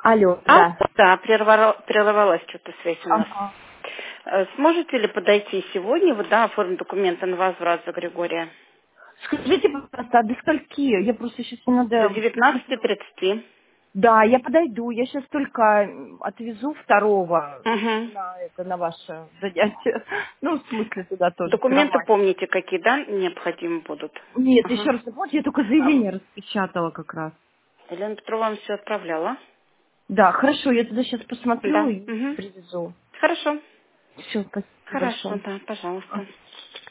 Алло, да. Да, прервалась что-то связь у нас. Ага. Сможете ли подойти сегодня, вот, да, оформить документы на возврат за Григория? Скажите, пожалуйста, а до скольки? Я просто сейчас не До надо посмотрю. 19:30. Да, я подойду. Я сейчас только отвезу второго Угу. на ваше занятие. Ну, в смысле, туда тоже в Документы кровать. помните, какие, да, необходимы будут? Нет, еще Ага. раз, помните, я только заявление распечатала как раз. Елена Петрова вам все отправляла? Да, хорошо, я туда сейчас посмотрю Да. и Угу. привезу. Хорошо. Все, спасибо Хорошо, большое. да, пожалуйста.